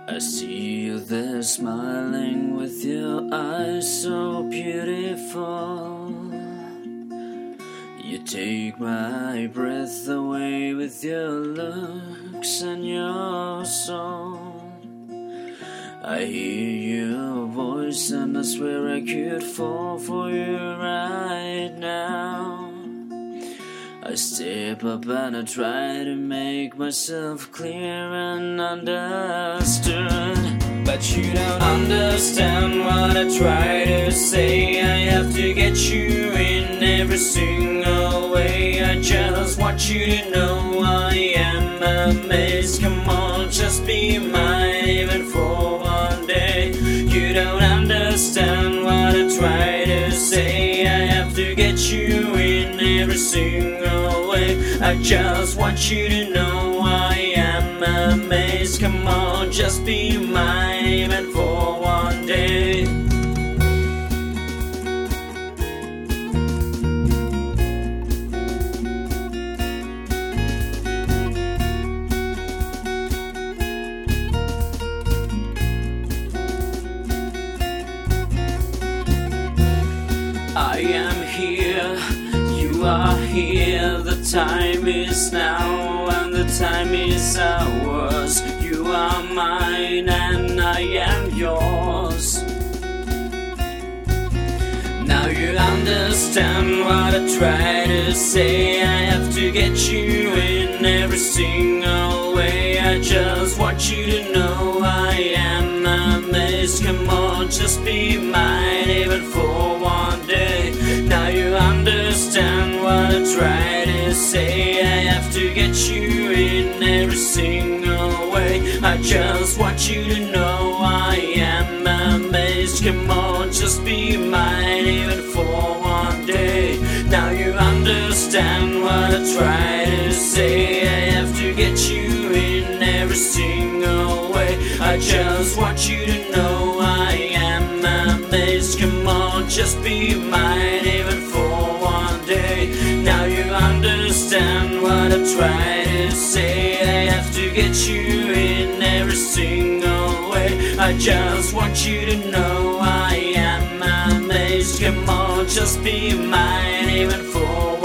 I see you there smiling with your eyes so beautiful. You take my breath away with your looks and your song. I hear your voice and I swear I could fall for you right now. I step up and I try to make myself clear and understood, but you don't understand what I try to say. I have to get you in every single way. I just want you to know I am amazed. Come on, just be mine even for one day. You don't understand what I try to say. I have to get you in every single way. I just want you to know I am amazed. Come on, just be mine even for one day. I am here, you are here, the time is now and the time is ours. You are mine and I am yours. Now you understand what I try to say. I have to get you in every single way. I just want you to know I am amazed. Come on, just be mine even for one day. Now you understand what I try to say. I have to get you in every single way. I just want you to know I am amazed. Come on, just be mine even for one day. Now you understand what I try to say. I have to get you in every single way. I just want you to know I am amazed. Come on, just be mine even for one day. Now you understand what I try to say. I have to get you in every single way. I just want you to know I am amazed. Come on, just be mine even for